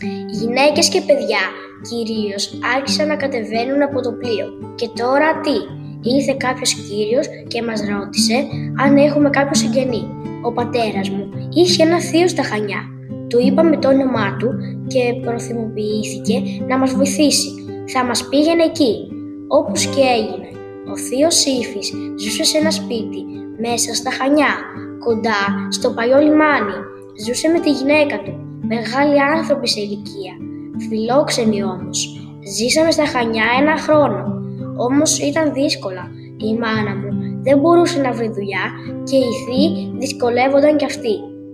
Οι γυναίκες και παιδιά κυρίως άρχισαν να κατεβαίνουν από το πλοίο. Και τώρα τι? Ήρθε κάποιος κύριος και μας ρώτησε αν έχουμε κάποιο συγγενή. Ο πατέρας μου είχε ένα θείο στα Χανιά. Του είπαμε το όνομά του και προθυμοποιήθηκε να μας βοηθήσει. Θα μας πήγαινε εκεί. Όπως και έγινε. Ο θείος Ήφης ζούσε σε ένα σπίτι μέσα στα Χανιά, κοντά στο παλιό λιμάνι. Ζούσε με τη γυναίκα του, μεγάλοι άνθρωποι σε ηλικία, φιλόξενοι όμως. Ζήσαμε στα Χανιά 1 χρόνο, όμως ήταν δύσκολα. Η μάνα μου δεν μπορούσε να βρει δουλειά και οι θείοι δυσκολεύονταν κι αυτοί.